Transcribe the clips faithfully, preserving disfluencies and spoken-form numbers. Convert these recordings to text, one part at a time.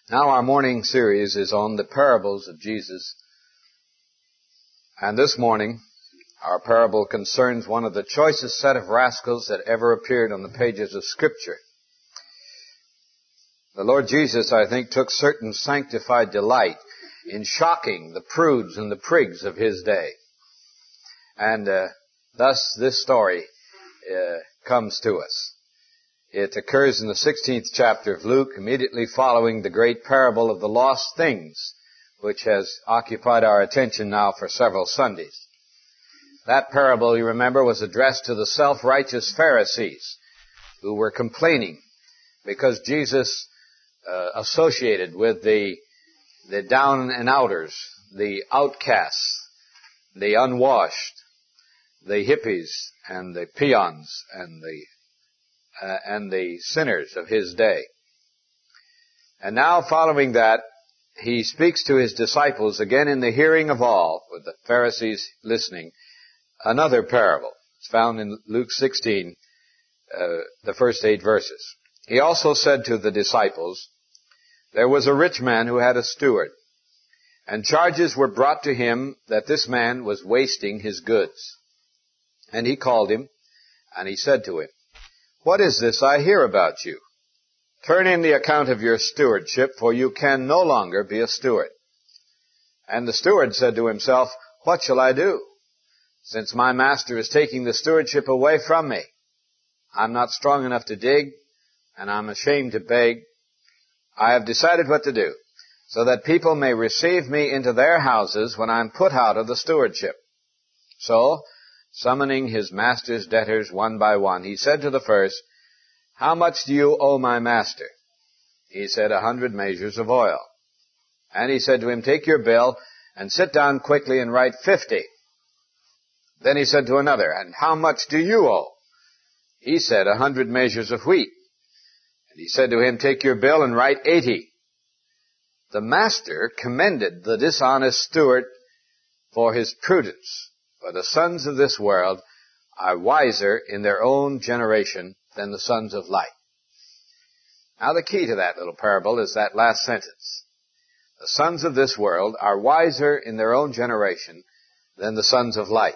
Now our morning series is on the parables of Jesus. And this morning, our parable concerns one of the choicest set of rascals that ever appeared on the pages of Scripture. The Lord Jesus, I think, took certain sanctified delight in shocking the prudes and the prigs of his day. And uh, thus this story uh, comes to us. It occurs in the sixteenth chapter of Luke, immediately following the great parable of the lost things, which has occupied our attention now for several Sundays. That parable, you remember, was addressed to the self-righteous Pharisees who were complaining because Jesus uh, associated with the, the down and outers, the outcasts, the unwashed, the hippies and the peons and the Uh, and the sinners of his day. And now, following that, he speaks to his disciples, again in the hearing of all, with the Pharisees listening, another parable. It's found in Luke sixteen, uh, the first eight verses. He also said to the disciples, "There was a rich man who had a steward, and charges were brought to him that this man was wasting his goods. And he called him, and he said to him, 'What is this I hear about you? Turn in the account of your stewardship, for you can no longer be a steward.' And the steward said to himself, 'What shall I do, since my master is taking the stewardship away from me? I'm not strong enough to dig, and I'm ashamed to beg. I have decided what to do, so that people may receive me into their houses when I'm put out of the stewardship.' So, summoning his master's debtors one by one, he said to the first, 'How much do you owe my master?' He said, 'A hundred measures of oil.' And he said to him, 'Take your bill and sit down quickly and write fifty.' Then he said to another, 'And how much do you owe?' He said, 'A hundred measures of wheat.' And he said to him, 'Take your bill and write eighty.' The master commended the dishonest steward for his prudence. For the sons of this world are wiser in their own generation than the sons of light." Now the key to that little parable is that last sentence. The sons of this world are wiser in their own generation than the sons of light.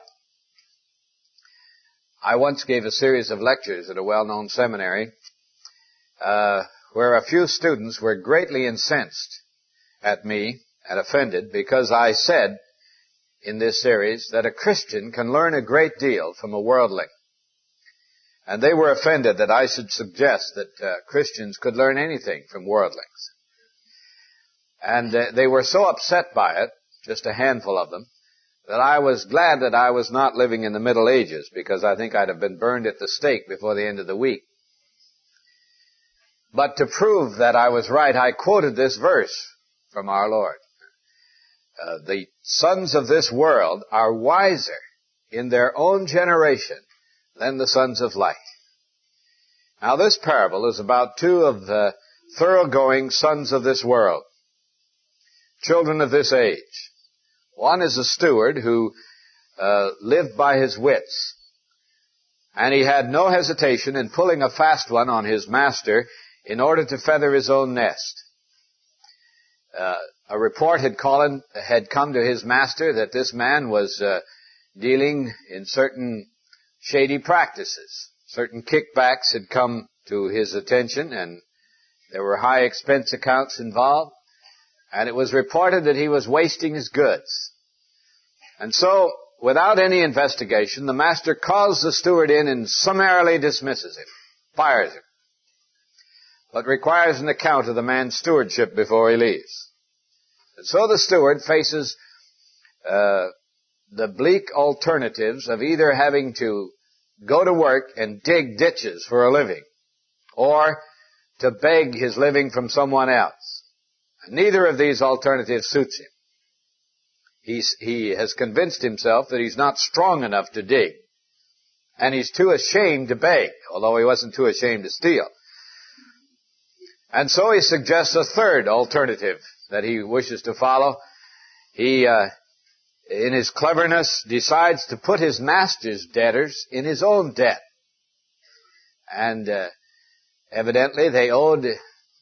I once gave a series of lectures at a well-known seminary uh, where a few students were greatly incensed at me and offended because I said in this series that a Christian can learn a great deal from a worldling. And they were offended that I should suggest that uh, Christians could learn anything from worldlings. And uh, they were so upset by it, just a handful of them, that I was glad that I was not living in the Middle Ages, because I think I'd have been burned at the stake before the end of the week. But to prove that I was right, I quoted this verse from our Lord. Uh, the sons of this world are wiser in their own generation than the sons of light. Now this parable is about two of the thoroughgoing sons of this world, children of this age. One is a steward who uh, lived by his wits, and he had no hesitation in pulling a fast one on his master in order to feather his own nest. Uh, A report had, called, had come to his master that this man was uh, dealing in certain shady practices. Certain kickbacks had come to his attention, and there were high expense accounts involved. And it was reported that he was wasting his goods. And so, without any investigation, the master calls the steward in and summarily dismisses him, fires him, but requires an account of the man's stewardship before he leaves. And so the steward faces uh, the bleak alternatives of either having to go to work and dig ditches for a living, or to beg his living from someone else. And neither of these alternatives suits him. He's, he has convinced himself that he's not strong enough to dig, and he's too ashamed to beg, although he wasn't too ashamed to steal. And so he suggests a third alternative that he wishes to follow. He, uh, in his cleverness, decides to put his master's debtors in his own debt. And uh, evidently they owed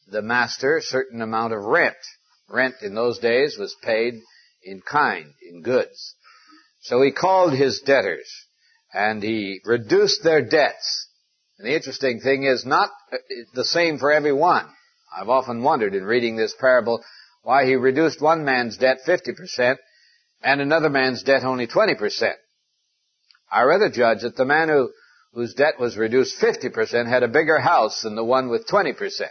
the master a certain amount of rent. Rent in those days was paid in kind, in goods. So he called his debtors, and he reduced their debts. And the interesting thing is not the same for everyone. I've often wondered in reading this parable why he reduced one man's debt fifty percent and another man's debt only twenty percent. I rather judge that the man who, whose debt was reduced fifty percent had a bigger house than the one with twenty percent.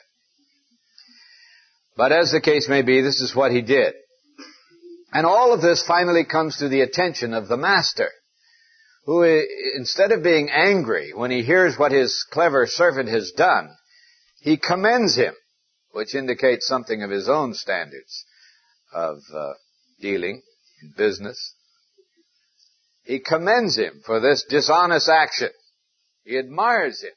But as the case may be, this is what he did. And all of this finally comes to the attention of the master, who, instead of being angry when he hears what his clever servant has done, he commends him, which indicates something of his own standards of uh, dealing in business. He commends him for this dishonest action. He admires him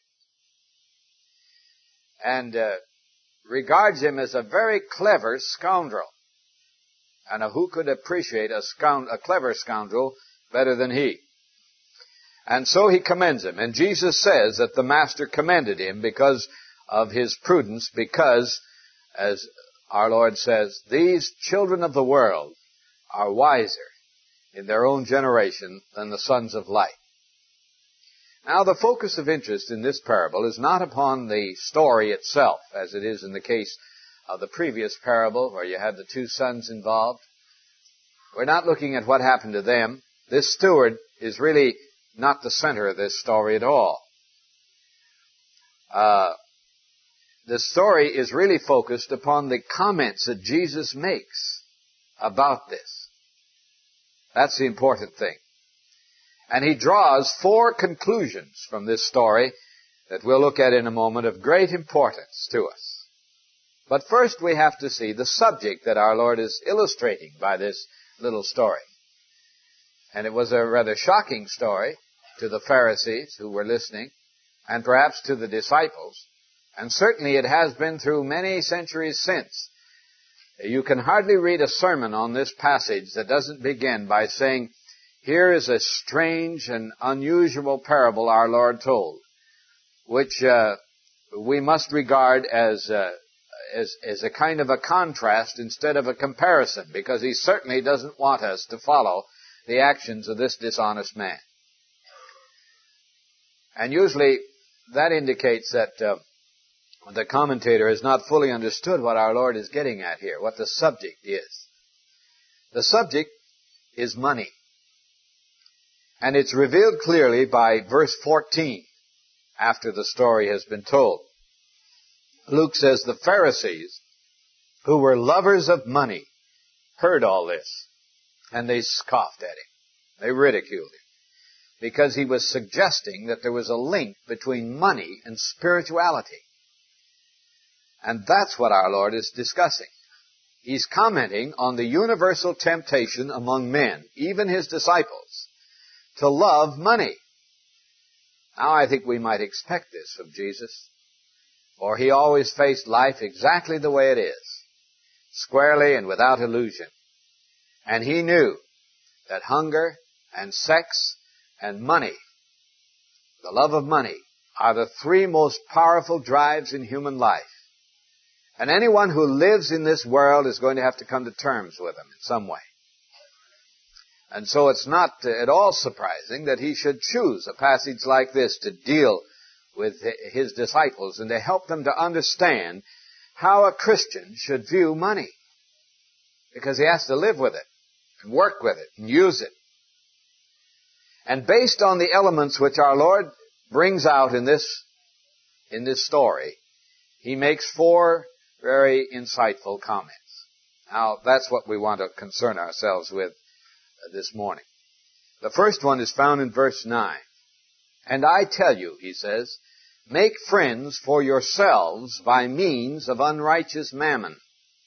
and uh, regards him as a very clever scoundrel. And who could appreciate a, scound- a clever scoundrel better than he? And so he commends him. And Jesus says that the master commended him because of his prudence, because, as our Lord says, these children of the world are wiser in their own generation than the sons of light. Now, the focus of interest in this parable is not upon the story itself, as it is in the case of the previous parable where you had the two sons involved. We're not looking at what happened to them. This steward is really not the center of this story at all. Uh, the story is really focused upon the comments that Jesus makes about this. That's the important thing. And he draws four conclusions from this story that we'll look at in a moment of great importance to us. But first we have to see the subject that our Lord is illustrating by this little story. And it was a rather shocking story to the Pharisees who were listening, and perhaps to the disciples. And certainly it has been through many centuries since. You can hardly read a sermon on this passage that doesn't begin by saying, here is a strange and unusual parable our Lord told, which uh, we must regard as, uh, as as a kind of a contrast instead of a comparison, because he certainly doesn't want us to follow the actions of this dishonest man. And usually that indicates that uh, the commentator has not fully understood what our Lord is getting at here, what the subject is. The subject is money. And it's revealed clearly by verse fourteen, after the story has been told. Luke says, the Pharisees, who were lovers of money, heard all this, and they scoffed at him. They ridiculed him, because he was suggesting that there was a link between money and spirituality. And that's what our Lord is discussing. He's commenting on the universal temptation among men, even his disciples, to love money. Now, I think we might expect this from Jesus, for he always faced life exactly the way it is, squarely and without illusion. And he knew that hunger and sex and money, the love of money, are the three most powerful drives in human life. And anyone who lives in this world is going to have to come to terms with them in some way. And so it's not at all surprising that he should choose a passage like this to deal with his disciples and to help them to understand how a Christian should view money. Because he has to live with it and work with it and use it. And based on the elements which our Lord brings out in this, in this story, he makes four very insightful comments. Now, that's what we want to concern ourselves with this morning. The first one is found in verse nine. And I tell you, he says, make friends for yourselves by means of unrighteous mammon.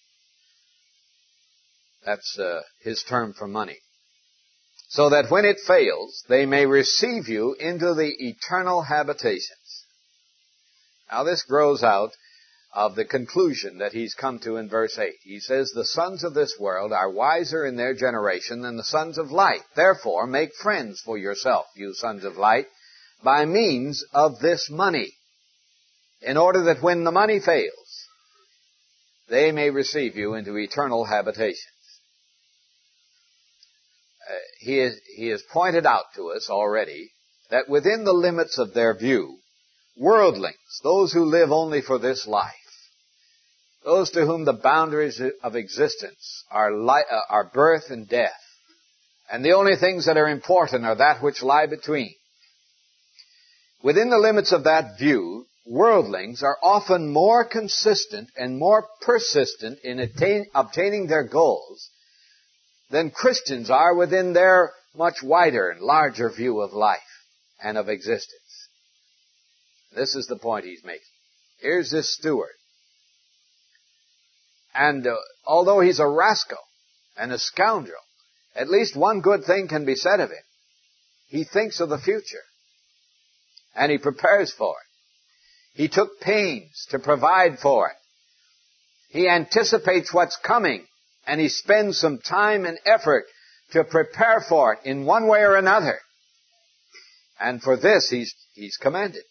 That's uh, his term for money. So that when it fails, they may receive you into the eternal habitations. Now this grows out of the conclusion that he's come to in verse eight. He says, the sons of this world are wiser in their generation than the sons of light. Therefore, make friends for yourself, you sons of light, by means of this money, in order that when the money fails, they may receive you into eternal habitations. Uh, he, is, he has pointed out to us already that within the limits of their view, worldlings, those who live only for this life, those to whom the boundaries of existence are, li- uh, are birth and death, and the only things that are important are that which lie between. Within the limits of that view, worldlings are often more consistent and more persistent in attain, obtaining their goals than Christians are within their much wider and larger view of life and of existence. This is the point he's making. Here's this steward. And uh, although he's a rascal and a scoundrel, at least one good thing can be said of him. He thinks of the future. And he prepares for it. He took pains to provide for it. He anticipates what's coming, and he spends some time and effort to prepare for it in one way or another. And for this, he's, he's commended.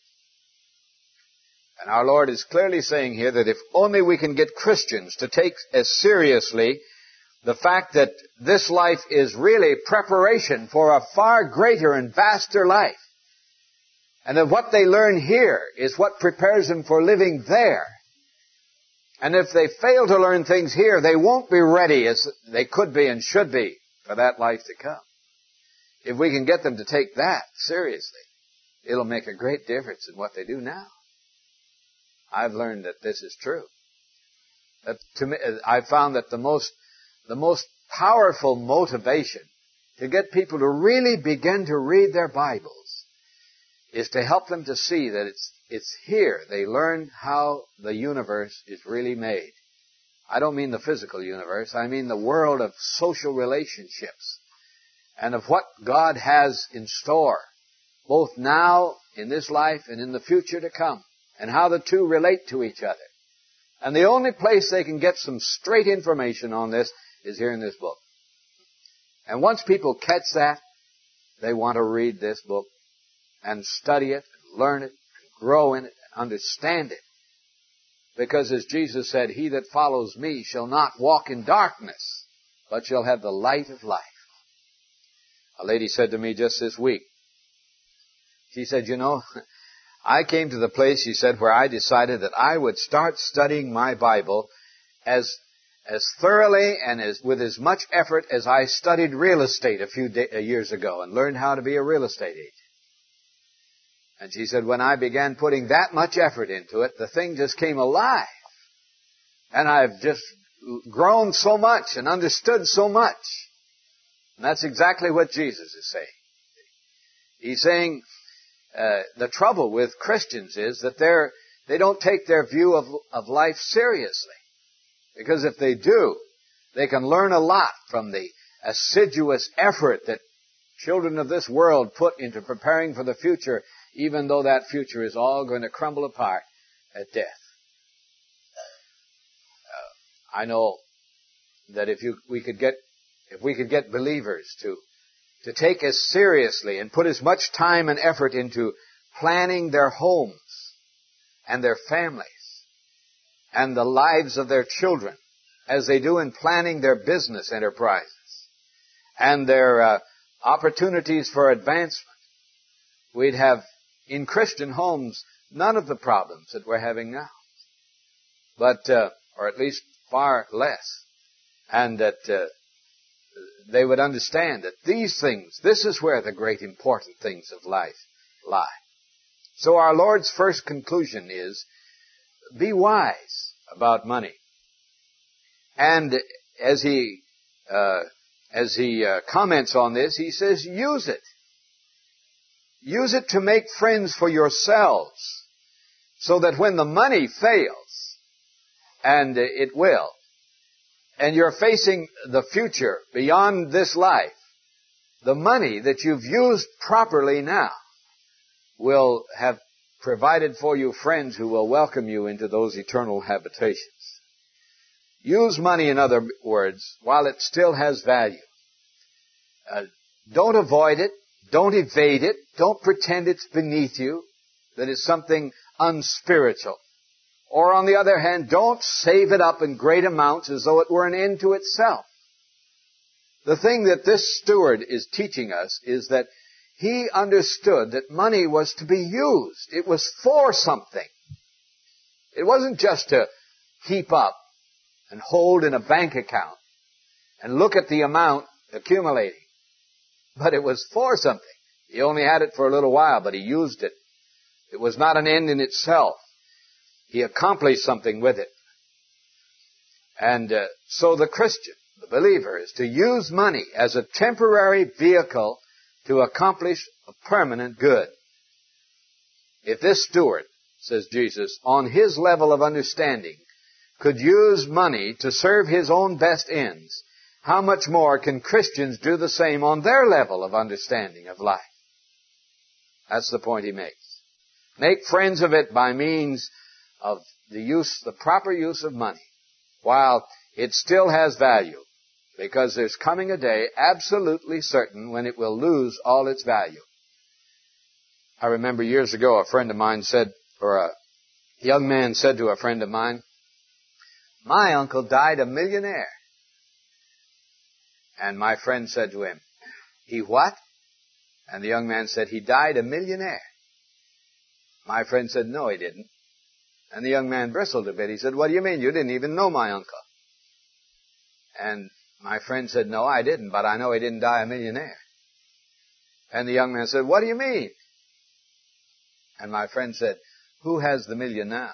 And our Lord is clearly saying here that if only we can get Christians to take as seriously the fact that this life is really preparation for a far greater and vaster life, and that what they learn here is what prepares them for living there. And if they fail to learn things here, they won't be ready as they could be and should be for that life to come. If we can get them to take that seriously, it'll make a great difference in what they do now. I've learned that this is true. That to me, I've found that the most, the most powerful motivation to get people to really begin to read their Bibles is to help them to see that it's, it's here they learn how the universe is really made. I don't mean the physical universe. I mean the world of social relationships and of what God has in store, both now in this life and in the future to come, and how the two relate to each other. And the only place they can get some straight information on this is here in this book. And once people catch that, they want to read this book and study it, and learn it, and grow in it, and understand it. Because as Jesus said, he that follows me shall not walk in darkness, but shall have the light of life. A lady said to me just this week, she said, you know, I came to the place, she said, where I decided that I would start studying my Bible as as thoroughly and as with as much effort as I studied real estate a few day, years ago and learned how to be a real estate agent. And she said, when I began putting that much effort into it, the thing just came alive. And I've just grown so much and understood so much. And that's exactly what Jesus is saying. He's saying, Uh, the trouble with Christians is that they're, they don't take their view of, of life seriously. Because if they do, they can learn a lot from the assiduous effort that children of this world put into preparing for the future, even though that future is all going to crumble apart at death. Uh, I know that if you, we could get, if we could get believers to to take as seriously and put as much time and effort into planning their homes and their families and the lives of their children as they do in planning their business enterprises and their uh, opportunities for advancement, we'd have in Christian homes none of the problems that we're having now. But, uh, or at least far less. And that uh, they would understand that these things, this is where the great important things of life lie. So our Lord's first conclusion is, be wise about money. And as he, uh, as he uh, comments on this, he says, use it. Use it to make friends for yourselves, so that when the money fails, and it will, and you're facing the future beyond this life, the money that you've used properly now will have provided for you friends who will welcome you into those eternal habitations. Use money, in other words, while it still has value. Uh, don't avoid it. Don't evade it. Don't pretend it's beneath you, that it's something unspiritual Or on the other hand, don't save it up in great amounts as though it were an end to itself. The thing that this steward is teaching us is that he understood that money was to be used. It was for something. It wasn't just to heap up and hold in a bank account and look at the amount accumulating. But it was for something. He only had it for a little while, but he used it. It was not an end in itself. He accomplished something with it. And uh, so the Christian, the believer, is to use money as a temporary vehicle to accomplish a permanent good. If this steward, says Jesus, on his level of understanding, could use money to serve his own best ends, how much more can Christians do the same on their level of understanding of life? That's the point he makes. Make friends of it by means of the use, the proper use of money, while it still has value, because there's coming a day absolutely certain when it will lose all its value. I remember years ago a friend of mine said, or a young man said to a friend of mine, "My uncle died a millionaire." And my friend said to him, "He what?" And the young man said, "He died a millionaire." My friend said, "No, he didn't." And the young man bristled a bit. He said, "What do you mean? You didn't even know my uncle." And my friend said, "No, I didn't, but I know he didn't die a millionaire." And the young man said, "What do you mean?" And my friend said, "Who has the million now?"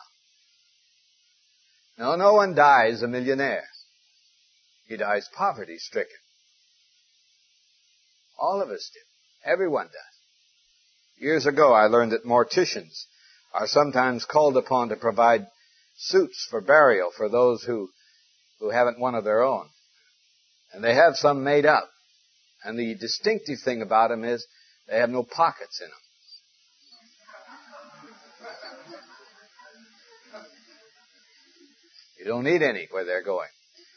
No, no one dies a millionaire. He dies poverty-stricken. All of us do. Everyone does. Years ago, I learned that morticians are sometimes called upon to provide suits for burial for those who, who haven't one of their own. And they have some made up. And the distinctive thing about them is they have no pockets in them. You don't need any where they're going.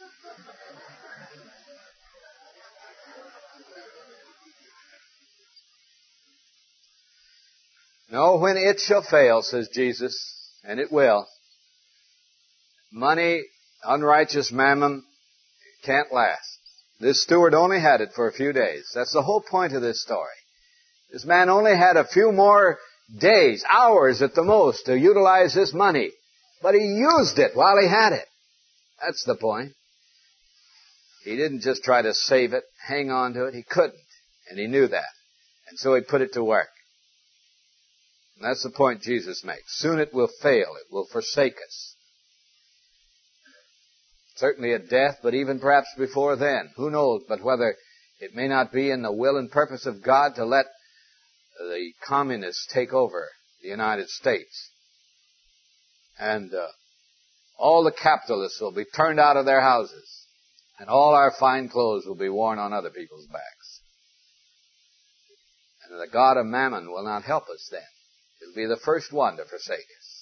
No, when it shall fail, says Jesus, and it will, money, unrighteous mammon, can't last. This steward only had it for a few days. That's the whole point of this story. This man only had a few more days, hours at the most, to utilize this money. But he used it while he had it. That's the point. He didn't just try to save it, hang on to it. He couldn't. And he knew that. And so he put it to work. And that's the point Jesus makes. Soon it will fail. It will forsake us. Certainly at death, but even perhaps before then. Who knows? But whether it may not be in the will and purpose of God to let the communists take over the United States. And uh, all the capitalists will be turned out of their houses. And all our fine clothes will be worn on other people's backs. And the God of Mammon will not help us then. He'll be the first one to forsake us.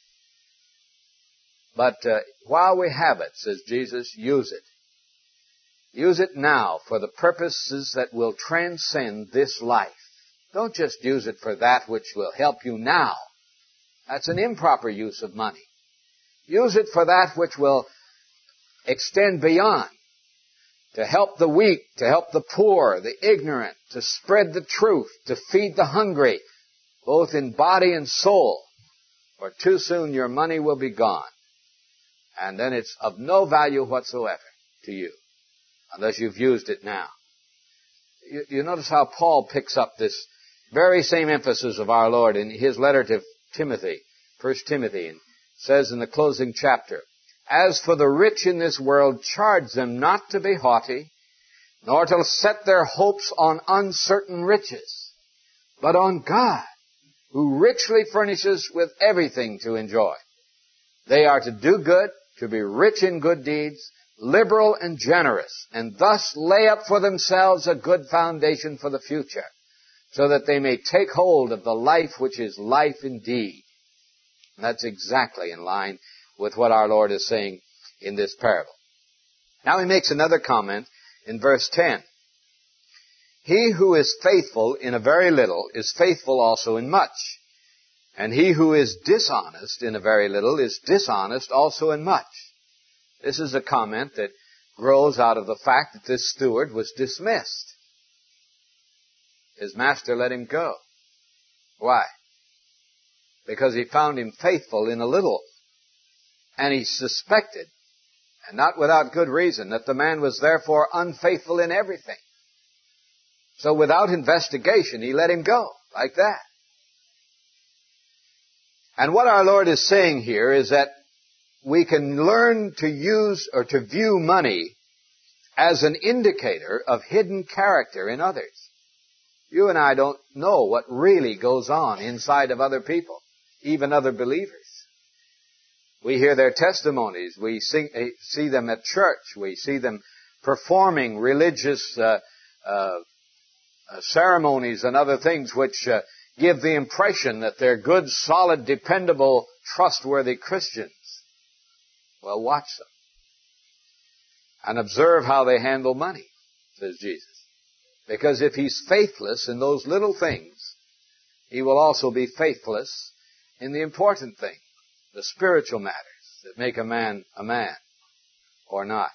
But uh, while we have it, says Jesus, use it. Use it now for the purposes that will transcend this life. Don't just use it for that which will help you now. That's an improper use of money. Use it for that which will extend beyond. To help the weak, to help the poor, the ignorant, to spread the truth, to feed the hungry, both in body and soul. For too soon your money will be gone. And then it's of no value whatsoever to you, unless you've used it now. You, you notice how Paul picks up this very same emphasis of our Lord in his letter to Timothy, First Timothy, and says in the closing chapter, "As for the rich in this world, charge them not to be haughty, nor to set their hopes on uncertain riches, but on God, who richly furnishes with everything to enjoy. They are to do good, to be rich in good deeds, liberal and generous, and thus lay up for themselves a good foundation for the future, so that they may take hold of the life which is life indeed." And that's exactly in line with what our Lord is saying in this parable. Now he makes another comment in verse ten. "He who is faithful in a very little is faithful also in much. And he who is dishonest in a very little is dishonest also in much. This is a comment that grows out of the fact that this steward was dismissed. His master let him go. Why? Because he found him faithful in a little. And he suspected, and not without good reason, that the man was therefore unfaithful in everything. So without investigation, he let him go, like that. And what our Lord is saying here is that we can learn to use or to view money as an indicator of hidden character in others. You and I don't know what really goes on inside of other people, even other believers. We hear their testimonies. We see, see them at church. We see them performing religious uh, uh, ceremonies and other things which uh, give the impression that they're good, solid, dependable, trustworthy Christians. Well, watch them. And observe how they handle money, says Jesus. Because if he's faithless in those little things, he will also be faithless in the important things, the spiritual matters that make a man a man or not.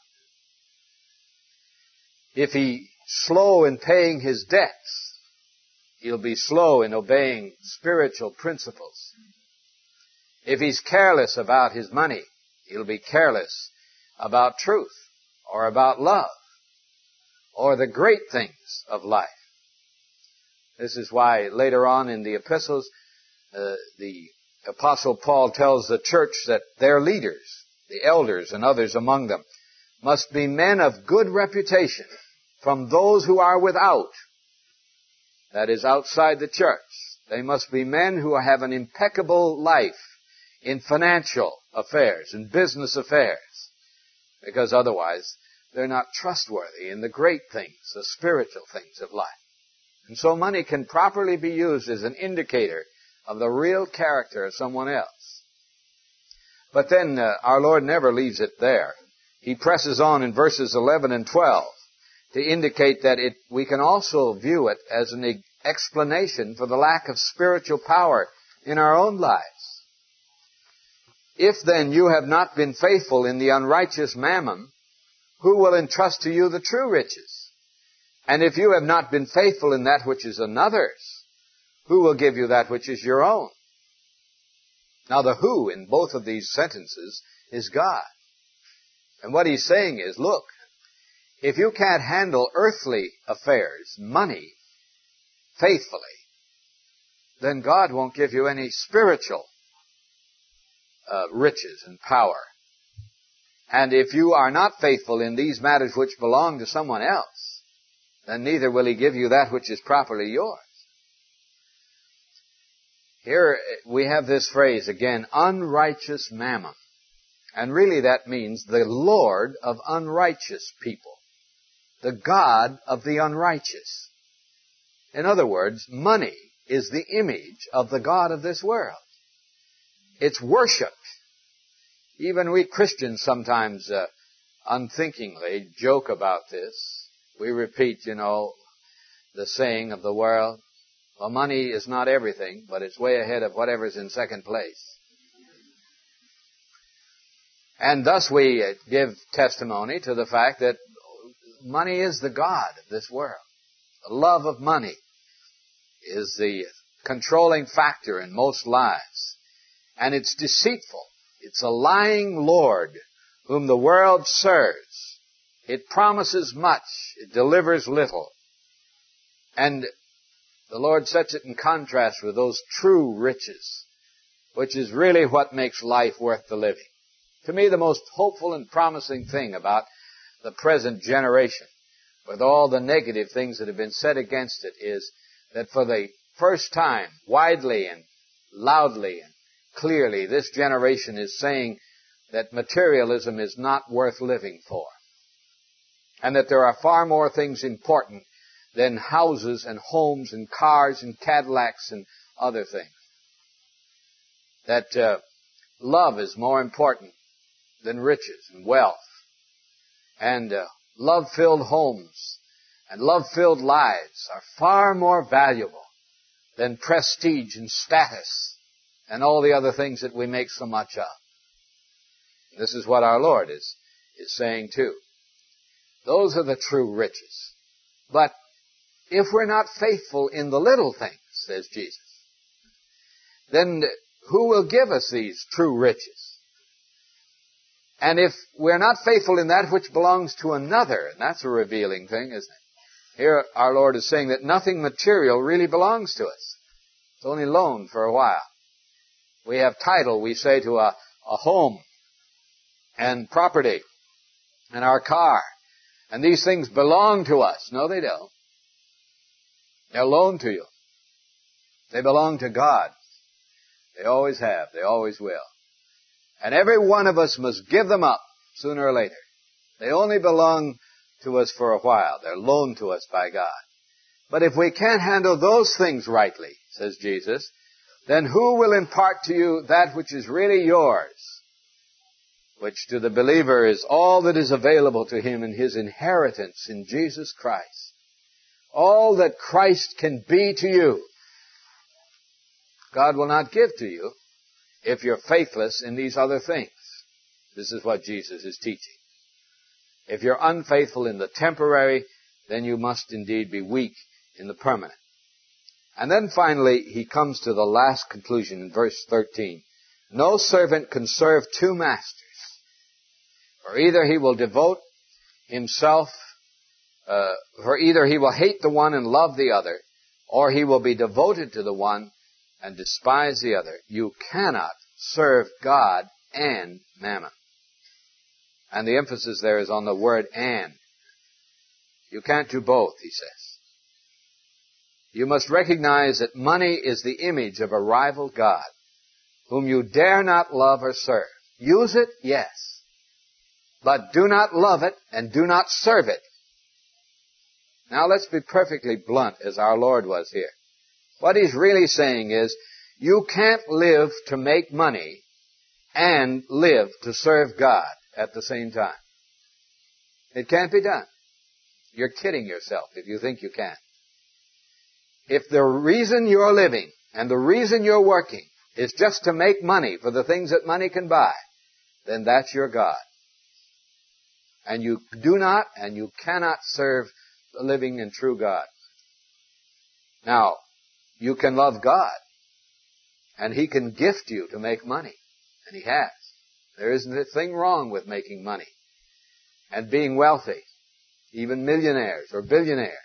If he's slow in paying his debts, he'll be slow in obeying spiritual principles. If he's careless about his money, he'll be careless about truth or about love or the great things of life. This is why later on in the epistles, uh, the Apostle Paul tells the church that their leaders, the elders and others among them, must be men of good reputation from those who are without, that is, outside the church. They must be men who have an impeccable life in financial affairs and business affairs, because otherwise they're not trustworthy in the great things, the spiritual things of life. And so money can properly be used as an indicator of the real character of someone else. But then uh, our Lord never leaves it there. He presses on in verses eleven and twelve to indicate that it, we can also view it as an e- explanation for the lack of spiritual power in our own lives. If then you have not been faithful in the unrighteous mammon, who will entrust to you the true riches? And if you have not been faithful in that which is another's, who will give you that which is your own? Now the who in both of these sentences is God. And what he's saying is, look, if you can't handle earthly affairs, money, faithfully, then God won't give you any spiritual uh, riches and power. And if you are not faithful in these matters which belong to someone else, then neither will he give you that which is properly yours. Here we have this phrase again, unrighteous mammon. And really that means the Lord of unrighteous people. The God of the unrighteous. In other words, money is the image of the God of this world. It's worshipped. Even we Christians sometimes uh, unthinkingly joke about this. We repeat, you know, the saying of the world, well, money is not everything, but it's way ahead of whatever's in second place. And thus we give testimony to the fact that money is the god of this world. The love of money is the controlling factor in most lives. And it's deceitful. It's a lying Lord whom the world serves. It promises much. It delivers little. And the Lord sets it in contrast with those true riches, which is really what makes life worth the living. To me, the most hopeful and promising thing about the present generation, with all the negative things that have been said against it, is that for the first time, widely and loudly and clearly, this generation is saying that materialism is not worth living for. And that there are far more things important than houses and homes and cars and Cadillacs and other things. That uh, love is more important than riches and wealth. And uh, love-filled homes and love-filled lives are far more valuable than prestige and status and all the other things that we make so much of. This is what our Lord is, is saying too. Those are the true riches. But if we're not faithful in the little things, says Jesus, then who will give us these true riches? And if we're not faithful in that which belongs to another, and that's a revealing thing, isn't it? Here our Lord is saying that nothing material really belongs to us. It's only loaned for a while. We have title, we say, to a, a home and property and our car. And these things belong to us. No, they don't. They're loaned to you. They belong to God. They always have. They always will. And every one of us must give them up sooner or later. They only belong to us for a while. They're loaned to us by God. But if we can't handle those things rightly, says Jesus, then who will impart to you that which is really yours? Which to the believer is all that is available to him in his inheritance in Jesus Christ. All that Christ can be to you, God will not give to you if you're faithless in these other things. This is what Jesus is teaching. If you're unfaithful in the temporary, then you must indeed be weak in the permanent. And then finally, he comes to the last conclusion in verse thirteen. No servant can serve two masters, for either he will devote himself, uh, for either he will hate the one and love the other, or he will be devoted to the one and despise the other. You cannot serve God and mammon. And the emphasis there is on the word and. You can't do both, he says. You must recognize that money is the image of a rival God, whom you dare not love or serve. Use it, yes. But do not love it and do not serve it. Now let's be perfectly blunt as our Lord was here. What he's really saying is, you can't live to make money and live to serve God at the same time. It can't be done. You're kidding yourself if you think you can. If the reason you're living and the reason you're working is just to make money for the things that money can buy, then that's your God. And you do not and you cannot serve the living and true God. Now, you can love God, and He can gift you to make money, and He has. There isn't a thing wrong with making money and being wealthy, even millionaires or billionaires.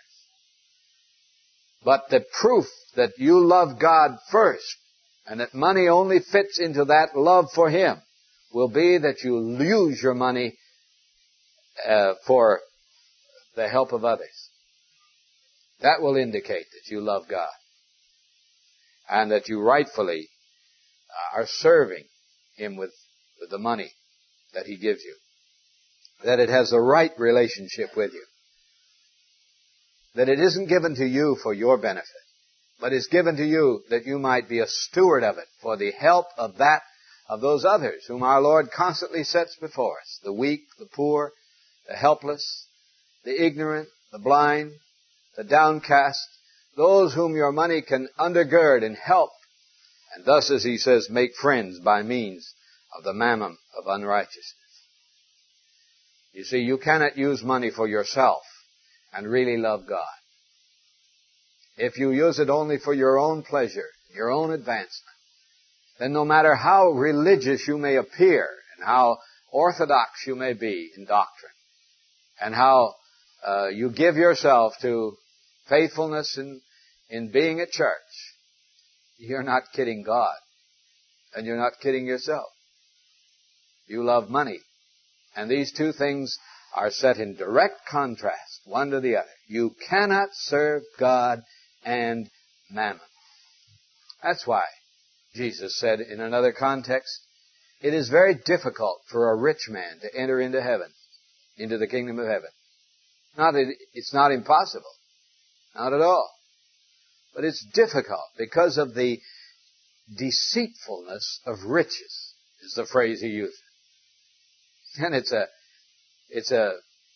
But the proof that you love God first and that money only fits into that love for Him will be that you use your money uh, for the help of others. That will indicate that you love God and that you rightfully are serving Him with, with the money that He gives you. That it has the right relationship with you. That it isn't given to you for your benefit, but is given to you that you might be a steward of it for the help of that, of those others whom our Lord constantly sets before us. The weak, the poor, the helpless, the ignorant, the blind, the downcast, those whom your money can undergird and help. And thus, as he says, make friends by means of the mammon of unrighteousness. You see, you cannot use money for yourself and really love God. If you use it only for your own pleasure, your own advancement, then no matter how religious you may appear and how orthodox you may be in doctrine and how uh, you give yourself to faithfulness in, in being at church, you're not kidding God and you're not kidding yourself. You love money. And these two things are set in direct contrast, one to the other. You cannot serve God and mammon. That's why Jesus said in another context, it is very difficult for a rich man to enter into heaven, into the kingdom of heaven. Not that it's not impossible. Not at all. But it's difficult because of the deceitfulness of riches, is the phrase he used. And it's a It's a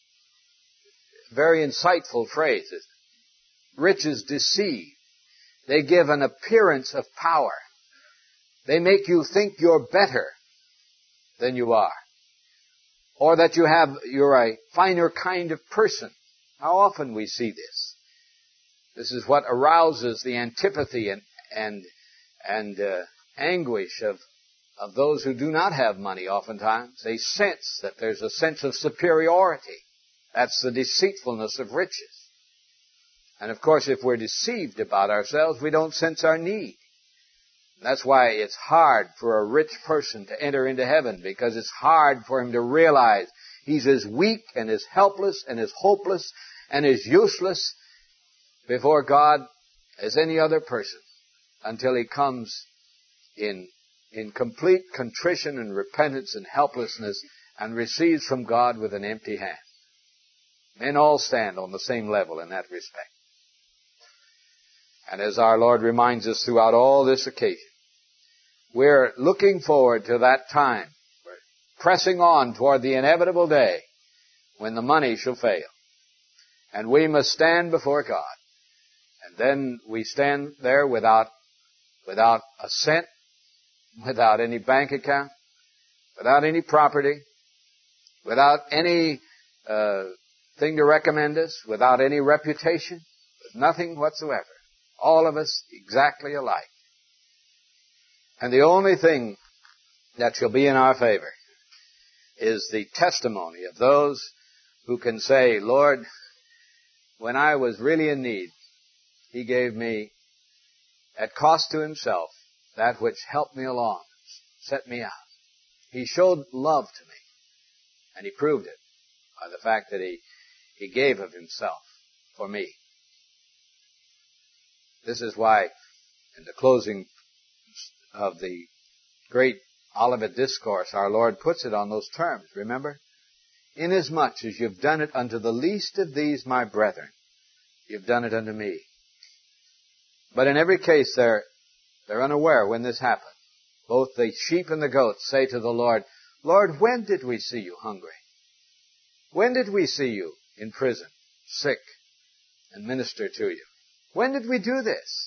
very insightful phrase, isn't it? Riches deceive. They give an appearance of power. They make you think you're better than you are. Or that you have, you're a finer kind of person. How often we see this. This is what arouses the antipathy and, and, and, uh, anguish of, of those who do not have money oftentimes. They sense that there's a sense of superiority. That's the deceitfulness of riches. And of course, if we're deceived about ourselves, we don't sense our need. That's why it's hard for a rich person to enter into heaven, because it's hard for him to realize he's as weak and as helpless and as hopeless and as useless before God as any other person until he comes in, in complete contrition and repentance and helplessness and receives from God with an empty hand. Men all stand on the same level in that respect. And as our Lord reminds us throughout all this occasion, we're looking forward to that time. We're pressing on toward the inevitable day when the money shall fail. And we must stand before God. And then we stand there without, without a cent, without any bank account, without any property, without any uh, thing to recommend us, without any reputation, with nothing whatsoever. All of us exactly alike. And the only thing that shall be in our favor is the testimony of those who can say, Lord, when I was really in need, He gave me, at cost to Himself, that which helped me along, set me out. He showed love to me, and He proved it by the fact that He, He gave of Himself for me. This is why, in the closing of the great Olivet Discourse, our Lord puts it on those terms. Remember? Inasmuch as you've done it unto the least of these, my brethren, you've done it unto me. But in every case, they're, they're unaware when this happened. Both the sheep and the goats say to the Lord, Lord, when did we see you hungry? When did we see you in prison, sick, and minister to you? When did we do this?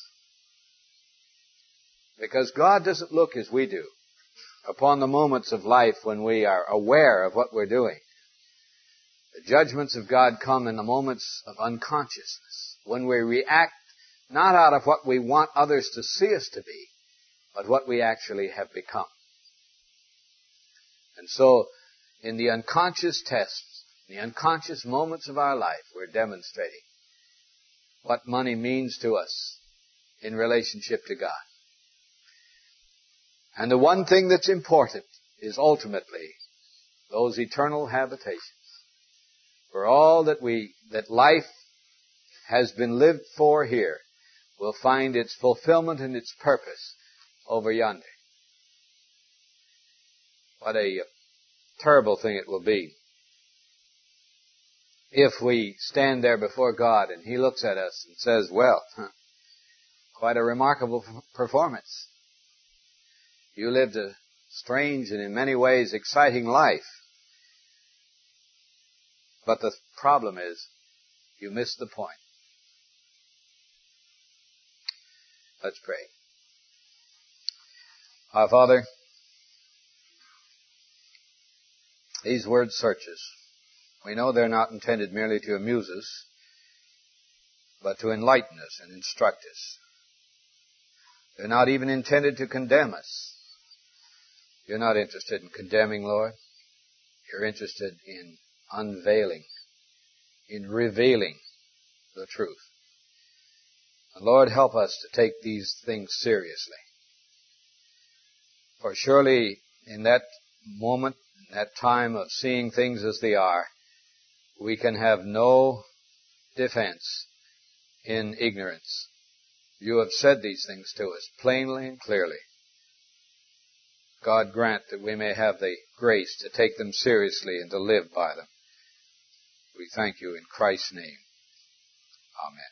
Because God doesn't look as we do upon the moments of life when we are aware of what we're doing. The judgments of God come in the moments of unconsciousness, when we react not out of what we want others to see us to be, but what we actually have become. And so, in the unconscious tests, in the unconscious moments of our life, we're demonstrating what money means to us in relationship to God. And the one thing that's important is ultimately those eternal habitations. For all that we, that life has been lived for here will find its fulfillment and its purpose over yonder. What a terrible thing it will be if we stand there before God and He looks at us and says, well, huh, quite a remarkable performance. You lived a strange and in many ways exciting life. But the problem is, you missed the point. Let's pray. Our Father, these words search us. We know they're not intended merely to amuse us, but to enlighten us and instruct us. They're not even intended to condemn us. You're not interested in condemning, Lord. You're interested in unveiling, in revealing the truth. And Lord, help us to take these things seriously. For surely in that moment, in that time of seeing things as they are, we can have no defense in ignorance. You have said these things to us plainly and clearly. God grant that we may have the grace to take them seriously and to live by them. We thank you in Christ's name. Amen.